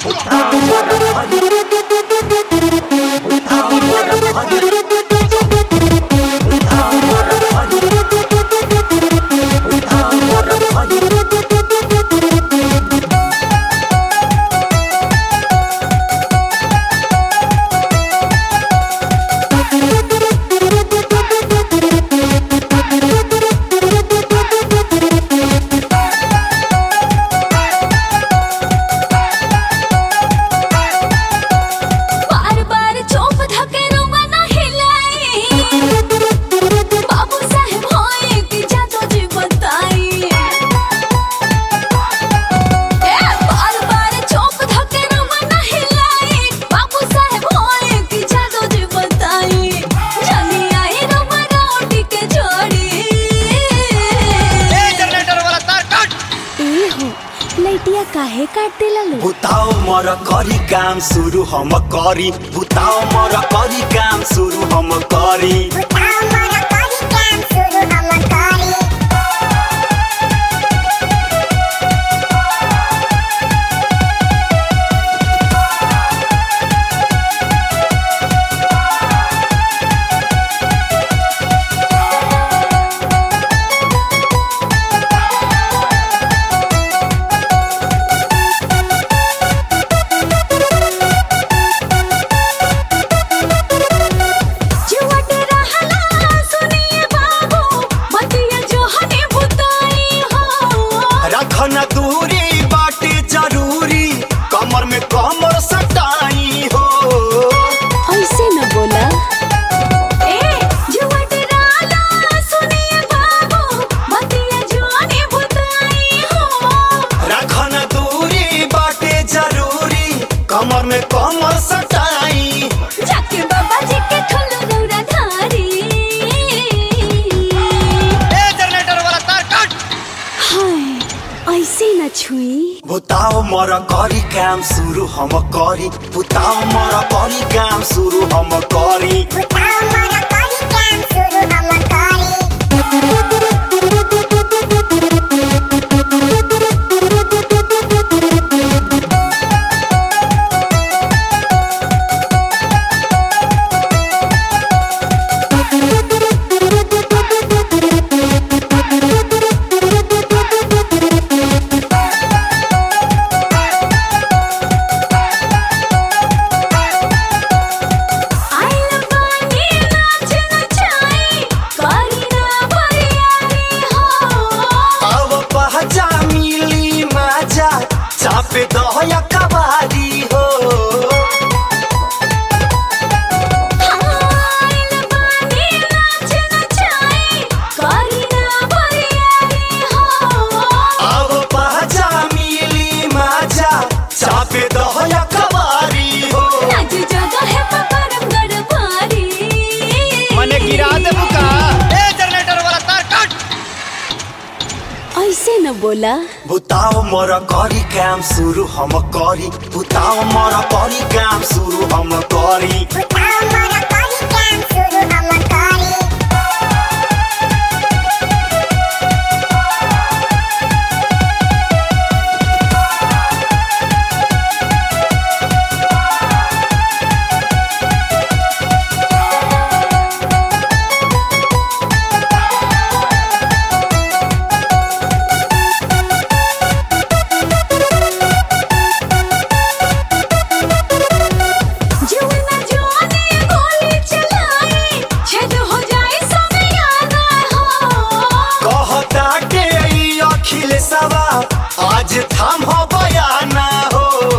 काहे काट देला लो? बुताओ मर करी काम शुरू हम करी। बुताओ मर करी काम शुरू हम करी। बुताओ मर करी काम शुरू हम करी। रखना दूरी बाटे जरूरी, कमर में कमर सटाई हो। ऐसे न बोला। रखना दूरी बाटे जरूरी, कमर में कमर सटाई। जाके बाबा जी के ठोलो रौरा धारी। जनरेटर वाला तार काट। हाय ऐसे न छुई। बुताओ मर करी काम शुरू हम करी। बुताओ मर करी काम शुरू हम करी। बुताओ मर करी काम शुरू हम करी। चापे दहया कबारी हो। अब पहचा मिली माजा, चापे दहया कबारी हो। मने गिरा दे बुका। जनरेटर वाला तार काट। ऐसे न बोला। बुताओ मर करी काम शुरू हम करी। बुताओ मर करी काम शुरू हम करी। बुताओ मर करी काम शुरू हम करी। आज थाम हो बयाना हो।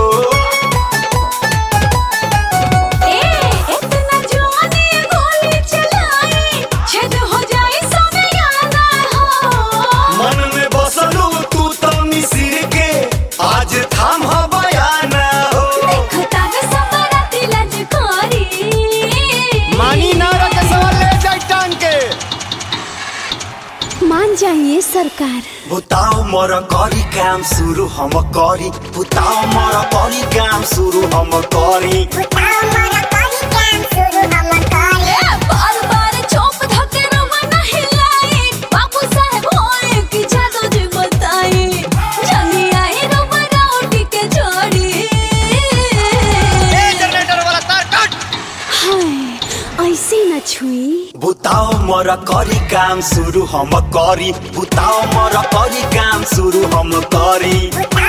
इतना जवानी गोली चलाई, छेद हो जाए समयाना हो। मन में बसलू तू तो मिसिर के, आज थाम हो बयाना हो। देखो तावे सबरा दिलज कोरी। मानी ना रखे सवाल ले जाए टांग के। मान जाइए सरकार। बुताओ मर करी काम शुरू हम करी। बुताओ मर करी काम शुरू हम करी। बुताओ मर करी काम शुरू हम करी। बार बार चौप धके रोमा नहीं लाई। बाबू साहब होए कि जादू जी बताई। जानी आई रोमा रोटी के जोड़ी। छुई बुताओ मर करी काम सुरु हम करी बुताओ मर करी काम सुरु हम करी